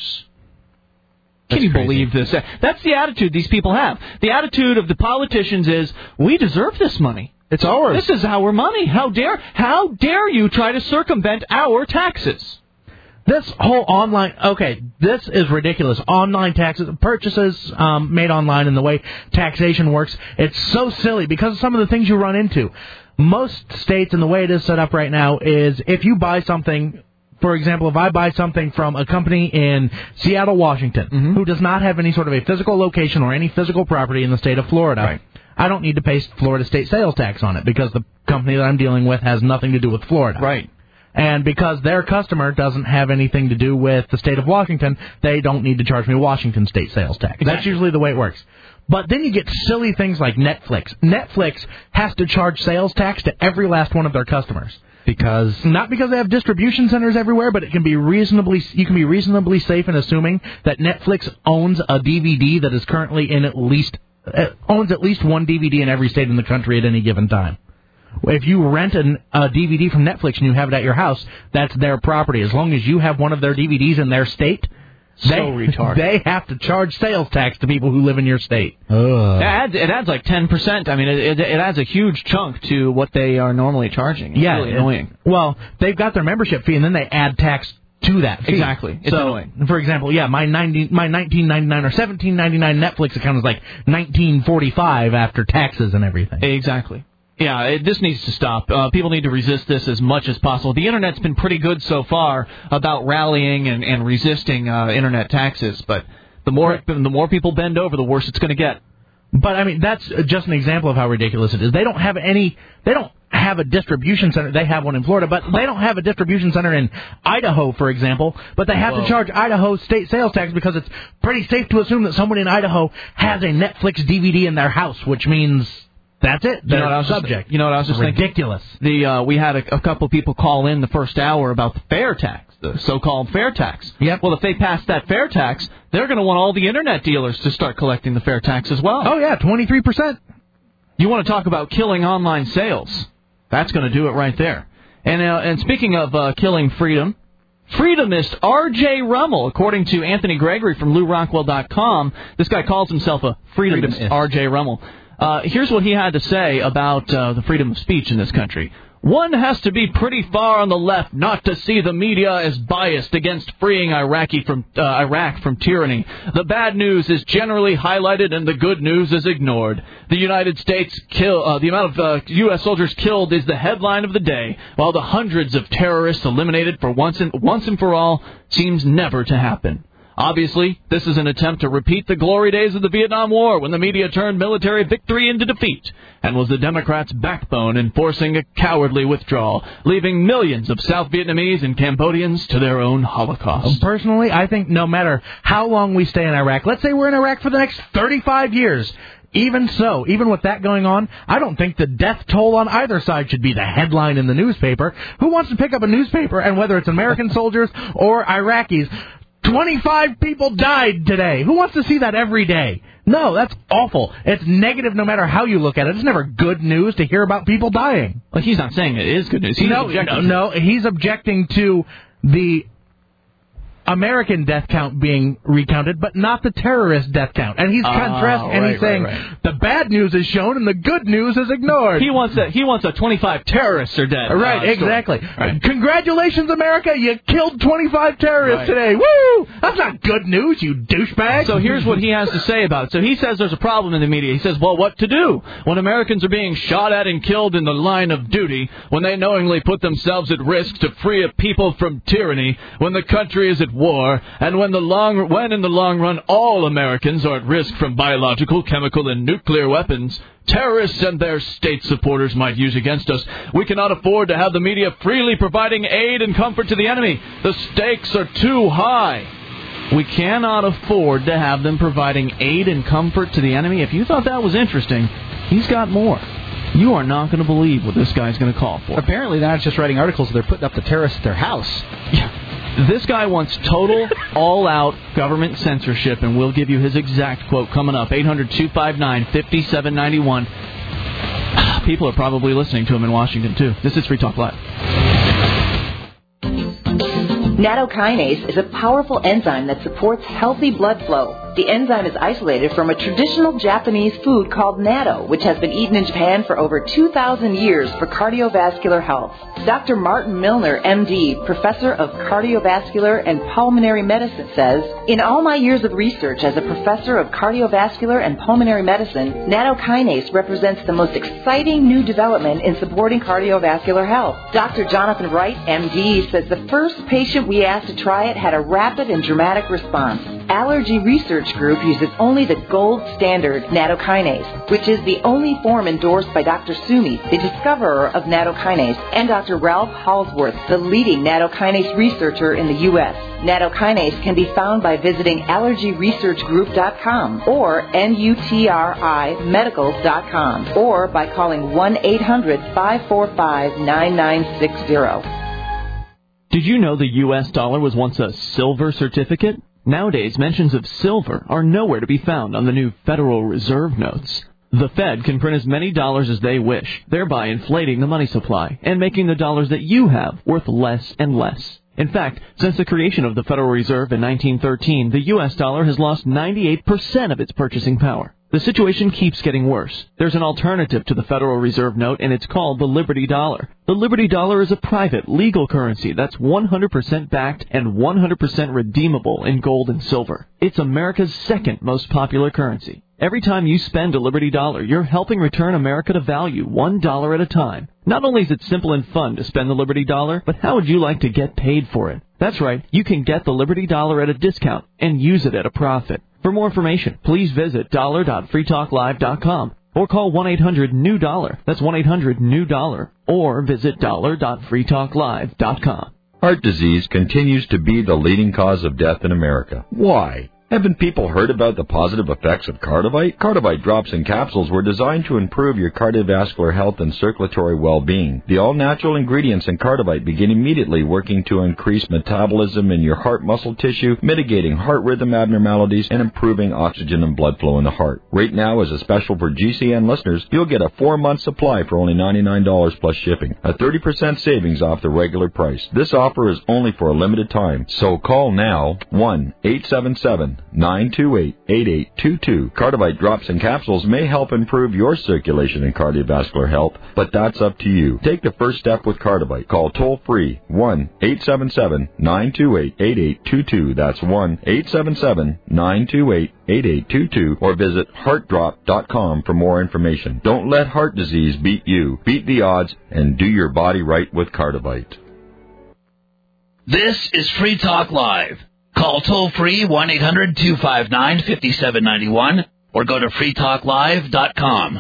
Can That's you crazy. believe this? That's the attitude these people have. The attitude of the politicians is, we deserve this money. It's ours. This is our money. How dare how dare you try to circumvent our taxes? This whole online, okay, this is ridiculous. Online taxes, purchases um, made online and the way taxation works, it's so silly because of some of the things you run into. Most states and the way it is set up right now is if you buy something, for example, if I buy something from a company in Seattle, Washington, mm-hmm. who does not have any sort of a physical location or any physical property in the state of Florida, right. I don't need to pay Florida state sales tax on it because the company that I'm dealing with has nothing to do with Florida. Right. And because their customer doesn't have anything to do with the state of Washington, they don't need to charge me Washington state sales tax. Exactly. That's usually the way it works. But then you get silly things like Netflix. Netflix has to charge sales tax to every last one of their customers. Because not because they have distribution centers everywhere, but it can be reasonably you can be reasonably safe in assuming that Netflix owns a D V D that is currently in at least uh, owns at least one D V D in every state in the country at any given time. If you rent an, a D V D from Netflix and you have it at your house, that's their property. As long as you have one of their D V Ds in their state, so they, retarded. They have to charge sales tax to people who live in your state. Ugh. It adds, it adds like ten percent. I mean, it, it, it adds a huge chunk to what they are normally charging. It's yeah, really annoying. It, well, they've got their membership fee, and then they add tax to that fee. Exactly. It's so, annoying. For example, yeah, my ninety, my nineteen ninety-nine or seventeen ninety-nine Netflix account is like nineteen forty-five after taxes and everything. Exactly. Yeah, it, this needs to stop. Uh, people need to resist this as much as possible. The Internet's been pretty good so far about rallying and, and resisting uh, Internet taxes, but the more the more people bend over, the worse it's going to get. But, I mean, that's just an example of how ridiculous it is. They don't have any... They don't have a distribution center. They have one in Florida, but they don't have a distribution center in Idaho, for example. But they have Whoa. to charge Idaho state sales tax because it's pretty safe to assume that someone in Idaho has a Netflix D V D in their house, which means... That's it. You know what I was subject. Just, you know what I was just ridiculous. thinking? The uh, we had a, a couple people call in the first hour about the fair tax, the so-called fair tax. Yep. Well, if they pass that fair tax, they're going to want all the Internet dealers to start collecting the fair tax as well. Oh, yeah, twenty-three percent. You want to talk about killing online sales. That's going to do it right there. And, uh, and speaking of uh, killing freedom, freedomist R J Rummel, according to Anthony Gregory from Lou Rockwell dot com, this guy calls himself a freedomist, freedomist. R J Rummel. Uh, here's what he had to say about uh, the freedom of speech in this country. One has to be pretty far on the left not to see the media as biased against freeing Iraqi from uh, Iraq from tyranny. The bad news is generally highlighted and the good news is ignored. The United States kill uh, the amount of uh, U S soldiers killed is the headline of the day, while the hundreds of terrorists eliminated for once and once and for all seems never to happen. Obviously, this is an attempt to repeat the glory days of the Vietnam War when the media turned military victory into defeat and was the Democrats' backbone in forcing a cowardly withdrawal, leaving millions of South Vietnamese and Cambodians to their own Holocaust. Personally, I think no matter how long we stay in Iraq, let's say we're in Iraq for the next thirty-five years, even so, even with that going on, I don't think the death toll on either side should be the headline in the newspaper. Who wants to pick up a newspaper, and whether it's American soldiers or Iraqis, twenty-five people died today. Who wants to see that every day? No, that's awful. It's negative no matter how you look at it. It's never good news to hear about people dying. Well, he's not saying it is good news. He's no, no, no, he's objecting to the American death count being recounted, but not the terrorist death count. And he's contrasting, uh, and right, he's saying right, right. the bad news is shown and the good news is ignored. He wants a he wants a twenty-five terrorists are dead. Right, uh, exactly. Right. Congratulations, America! You killed twenty-five terrorists right. today. Woo! That's not good news, you douchebag. So here's what he has to say about it. So he says there's a problem in the media. He says, well, what to do when Americans are being shot at and killed in the line of duty, when they knowingly put themselves at risk to free a people from tyranny, when the country is at war, and when the long when in the long run all Americans are at risk from biological, chemical, and nuclear weapons terrorists and their state supporters might use against us, we cannot afford to have the media freely providing aid and comfort to the enemy. The stakes are too high. We cannot afford to have them providing aid and comfort to the enemy. If you thought that was interesting, he's got more. You are not going to believe what this guy's going to call for. Apparently, they're not just writing articles, they're putting up the terrorists at their house. Yeah. This guy wants total, all-out government censorship, and we'll give you his exact quote coming up. eight hundred, two five nine, five seven nine one. People are probably listening to him in Washington, too. This is Free Talk Live. Nattokinase is a powerful enzyme that supports healthy blood flow. The enzyme is isolated from a traditional Japanese food called natto, which has been eaten in Japan for over two thousand years for cardiovascular health. Doctor Martin Milner, M D, professor of cardiovascular and pulmonary medicine, says, "In all my years of research as a professor of cardiovascular and pulmonary medicine, nattokinase represents the most exciting new development in supporting cardiovascular health." Doctor Jonathan Wright, M D, says the first patient we asked to try it had a rapid and dramatic response. Allergy Research Group uses only the gold standard nattokinase, which is the only form endorsed by Doctor Sumi, the discoverer of nattokinase, and Doctor Ralph Halsworth, the leading nattokinase researcher in the U S Nattokinase can be found by visiting allergy research group dot com or N U T R I medicals dot com or by calling one eight hundred, five four five, nine nine six zero. Did you know the U S dollar was once a silver certificate? Nowadays, mentions of silver are nowhere to be found on the new Federal Reserve notes. The Fed can print as many dollars as they wish, thereby inflating the money supply and making the dollars that you have worth less and less. In fact, since the creation of the Federal Reserve in nineteen thirteen, the U S dollar has lost ninety-eight percent of its purchasing power. The situation keeps getting worse. There's an alternative to the Federal Reserve note, and it's called the Liberty Dollar. The Liberty Dollar is a private, legal currency that's one hundred percent backed and one hundred percent redeemable in gold and silver. It's America's second most popular currency. Every time you spend a Liberty Dollar, you're helping return America to value, one dollar at a time. Not only is it simple and fun to spend the Liberty Dollar, but how would you like to get paid for it? That's right, you can get the Liberty Dollar at a discount and use it at a profit. For more information, please visit dollar dot free talk live dot com or call one eight hundred new dollar. That's one eight hundred new dollar. Or visit dollar dot free talk live dot com. Heart disease continues to be the leading cause of death in America. Why? Haven't people heard about the positive effects of Cardivite? Cardivite drops and capsules were designed to improve your cardiovascular health and circulatory well-being. The all-natural ingredients in Cardivite begin immediately working to increase metabolism in your heart muscle tissue, mitigating heart rhythm abnormalities, and improving oxygen and blood flow in the heart. Right now, as a special for G C N listeners, you'll get a four-month supply for only ninety-nine dollars plus shipping, a thirty percent savings off the regular price. This offer is only for a limited time, so call now, one eight seven seven, nine two eight, eight eight two two. Cardivite drops and capsules may help improve your circulation and cardiovascular health, but that's up to you. Take the first step with Cardivite. Call toll-free one eight seven seven, nine two eight, eight eight two two. That's one eight seven seven, nine two eight, eight eight two two. Or visit heart drop dot com for more information. Don't let heart disease beat you. Beat the odds and do your body right with Cardivite. This is Free Talk Live. Call toll-free one eight hundred, two five nine, five seven nine one or go to free talk live dot com.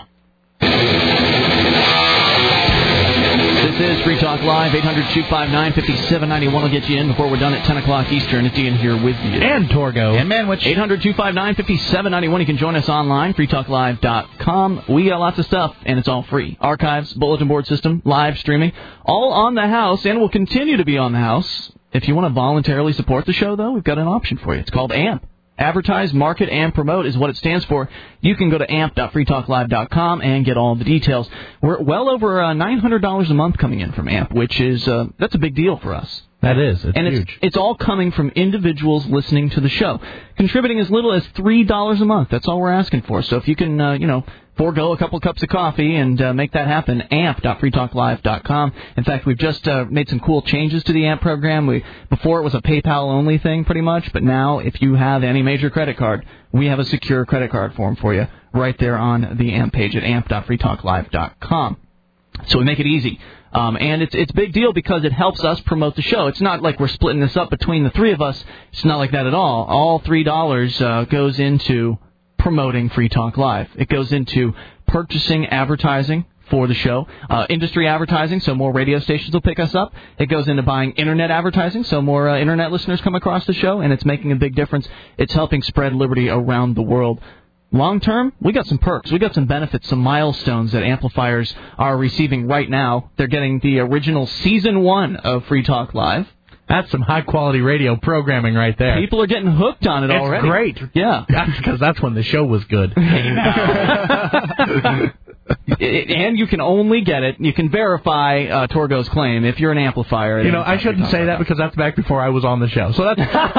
This is Free Talk Live, eight hundred, two five nine, five seven nine one will get you in before we're done at ten o'clock Eastern. It's Ian here with you. And Torgo. And Manwich. eight hundred, two five nine, five seven nine one. You can join us online, free talk live dot com. We got lots of stuff, and it's all free. Archives, bulletin board system, live streaming, all on the house, and will continue to be on the house. If you want to voluntarily support the show, though, we've got an option for you. It's called A M P. Advertise, market, and promote is what it stands for. You can go to amp dot free talk live dot com and get all the details. We're well over uh, nine hundred dollars a month coming in from A M P, which is uh, that's a big deal for us. That is. It's and huge. It's, it's all coming from individuals listening to the show, contributing as little as three dollars a month. That's all we're asking for. So if you can, uh, you know, forego a couple of cups of coffee and uh, make that happen, amp dot free talk live dot com. In fact, we've just uh, made some cool changes to the A M P program. We Before it was a PayPal-only thing pretty much, but now if you have any major credit card, we have a secure credit card form for you right there on the A M P page at amp dot free talk live dot com. So we make it easy. Um, and it's it's a big deal because it helps us promote the show. It's not like we're splitting this up between the three of us. It's not like that at all. All three dollars uh, goes into promoting Free Talk Live. It goes into purchasing advertising for the show, uh, industry advertising, so more radio stations will pick us up. It goes into buying internet advertising, so more uh, internet listeners come across the show, and it's making a big difference. It's helping spread liberty around the world. Long term, we got some perks. We got some benefits, some milestones that amplifiers are receiving right now. They're getting the original season one of Free Talk Live. That's some high-quality radio programming right there. People are getting hooked on it it's already. Great. Yeah. That's because that's when the show was good. And you can only get it, you can verify uh, Torgo's claim if you're an amplifier. You know, I shouldn't say that because that's back before I was on the show. So that's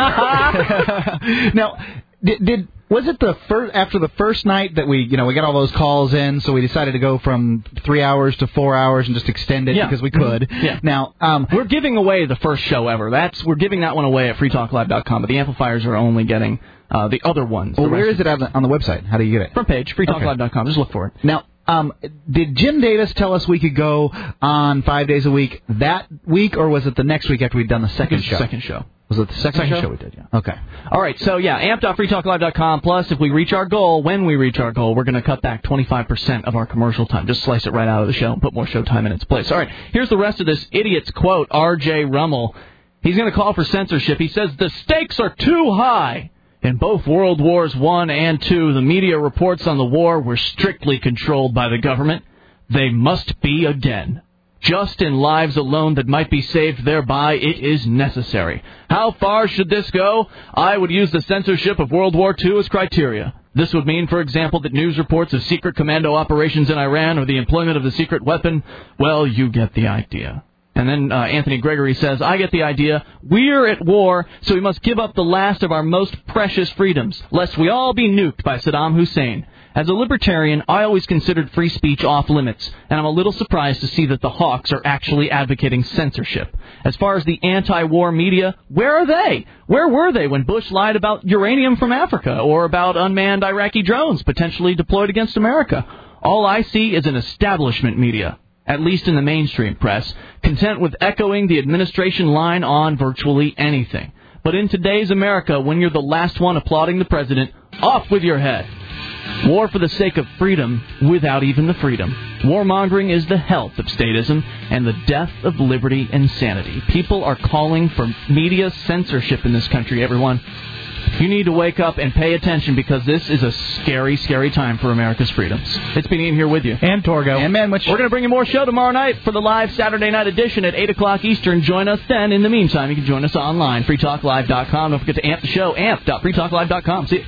Now, did, did was it the first after the first night that we, you know, we got all those calls in, so we decided to go from three hours to four hours and just extend it yeah. because we could. Yeah. Now, um, we're giving away the first show ever. That's we're giving that one away at free talk live dot com, but the amplifiers are only getting uh, the other ones. Well, where is it on the, on the website? How do you get it? Front page, free talk live dot com. Just look for it. Now, um, did Jim Davis tell us we could go on five days a week that week, or was it the next week after we'd done the second show? Second show. Was it the second, second show? show we did, yeah. Okay. All right, so yeah, amp dot free talk live dot com. Plus, if we reach our goal, when we reach our goal, we're going to cut back twenty-five percent of our commercial time. Just slice it right out of the show and put more show time in its place. All right, here's the rest of this idiot's quote, R J Rummel. He's going to call for censorship. He says, the stakes are too high. In both World Wars One and Two, the media reports on the war were strictly controlled by the government. They must be again. Just in lives alone that might be saved thereby, it is necessary. How far should this go? I would use the censorship of World War Two as criteria. This would mean, for example, that news reports of secret commando operations in Iran or the employment of the secret weapon, well, you get the idea. And then uh, Anthony Gregory says, I get the idea. We're at war, so we must give up the last of our most precious freedoms, lest we all be nuked by Saddam Hussein. As a libertarian, I always considered free speech off limits, and I'm a little surprised to see that the hawks are actually advocating censorship. As far as the anti-war media, where are they? Where were they when Bush lied about uranium from Africa or about unmanned Iraqi drones potentially deployed against America? All I see is an establishment media, at least in the mainstream press, content with echoing the administration line on virtually anything. But in today's America, when you're the last one applauding the president, off with your head. War for the sake of freedom without even the freedom. Warmongering is the health of statism and the death of liberty and sanity. People are calling for media censorship in this country, everyone. You need to wake up and pay attention because this is a scary, scary time for America's freedoms. It's been Ian here with you. And Torgo. And Manwich. We're going to bring you more show tomorrow night for the live Saturday night edition at eight o'clock Eastern. Join us then. In the meantime, you can join us online, free talk live dot com. Don't forget to amp the show, amp dot free talk live dot com. See you.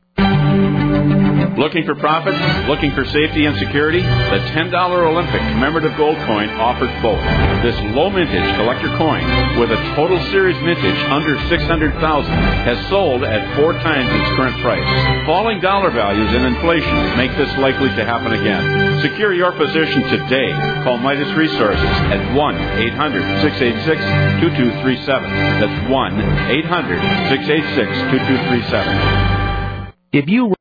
Looking for profits? Looking for safety and security? The ten dollar Olympic commemorative gold coin offers both. This low mintage collector coin with a total series mintage under six hundred thousand has sold at four times its current price. Falling dollar values and inflation make this likely to happen again. Secure your position today. Call Midas Resources at one eight hundred six eight six two two three seven. That's one eight hundred six eight six two two three seven. If you